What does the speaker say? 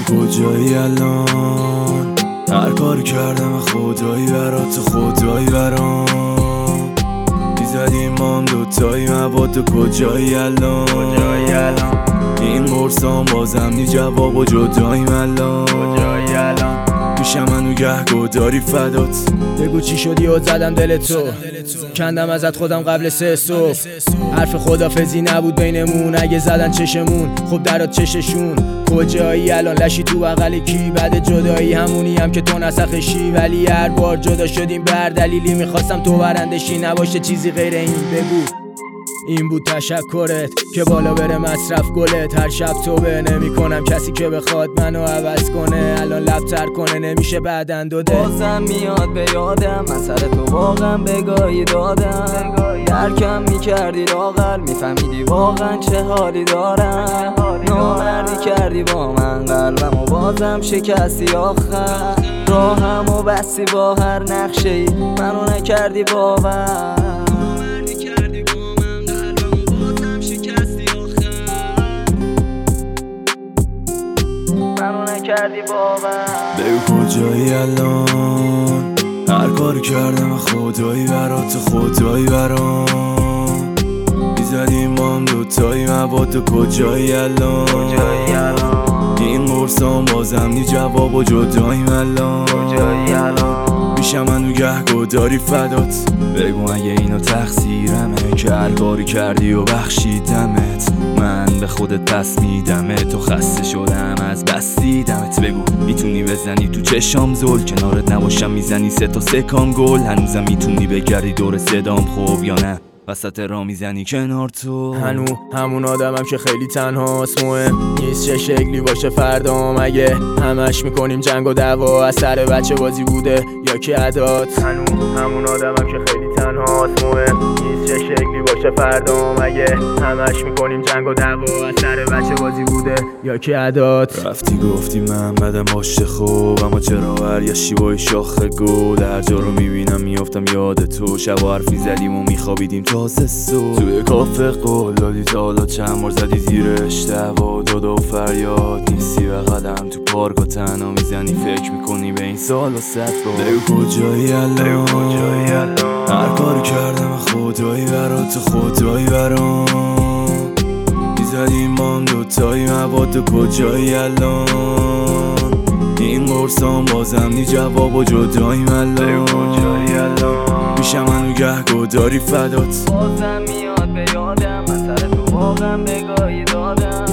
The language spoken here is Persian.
کجایی الان؟ هر کاری کردم خدایی برات و خدایی برام میزدیم ما هم دوتایی مباد و کجایی الان؟ این قرصان بازم نی جواب و جداییم الان پیشم منو گهگو داری فدات بگو چی شدی و زدم دل تو کندم ازت خودم قبل 3 صبح حرف خدافزی نبود بینمون اگه زدن چشمون خب درات چششون کجایی الان لشی تو بغل کی بعد جدایی همونی هم که تو نسخشی ولی هر بار جدا شدیم بر دلیلی میخواستم تو برندشی نباشه چیزی غیر این بگو این بود تشکرت که بالا بره مصرف گلت هر شب توبه نمی کنم کسی که بخواد منو عوض کنه الان لبتر کنه نمیشه بعدن دوده بازم میاد به یادم من سر تو واقعا بگاهی دادم درکم میکردی لاغر میفهمیدی واقعا چه حالی دارم نامردی کردی با من قلبم و بازم شکستی آخر راهم و بستی با هر نقشه ای منو نکردی باور کردی بگو کجایی الان؟ هر کاری کردم خدایی برات و خدایی برام میزدیم ما هم دوتایی مباد و کجایی الان؟ این قرصان بازم نی جواب و جداییم الان پیشم منو گهگو داری فدات بگو اگه اینو تقصیرمه که هر کاری کردی و بخشیدمت من به خودت پس میدمت تو خسته شدم از بس دیدمت بگو میتونی بزنی تو چشام زل کنارت نباشم میزنی 3 تا 3 کام گل هنوزم میتونی بگردی دور صدام خوب یا نه وسط را میزنی کنار تو همون آدمم که خیلی تنهاست مهم نیست چه شکلی باشه فردام اگه همش میکنیم جنگ و دعوا از سر بچه بازی بوده یا که عدات همون آدمم که خیلی تنهاست مهم نیست چه شکلی باشه فردام اگه همش میکنیم جنگ و دعوا از سر بچه بازی بوده یا که عدات رفتی گفتی من بدم باشه خوب اما چرا برگشتی با شاخ گل هر جا رو میبینم میافتم یاد تو شب و حرفی زدیم و میخوابیدیم تازه صبح توی کافه قول دادی تا حالا چند بار زدی زیرش دعوا داد و فریاد نیستی بغلم تو پارک و تنها میزنی فکر میکنی به این سال و 100 بار بگو کجایی الان؟ هر کاری کردم خدایی برات و خدایی برام میزدیم ما هم دوتایی مباد و کجایی الان؟ این قرصان بازم نی جواب و جداییم الان پیشم منو گهگو داری فدات بازم میاد به یادم من سر تو واقعا بگاهی دادم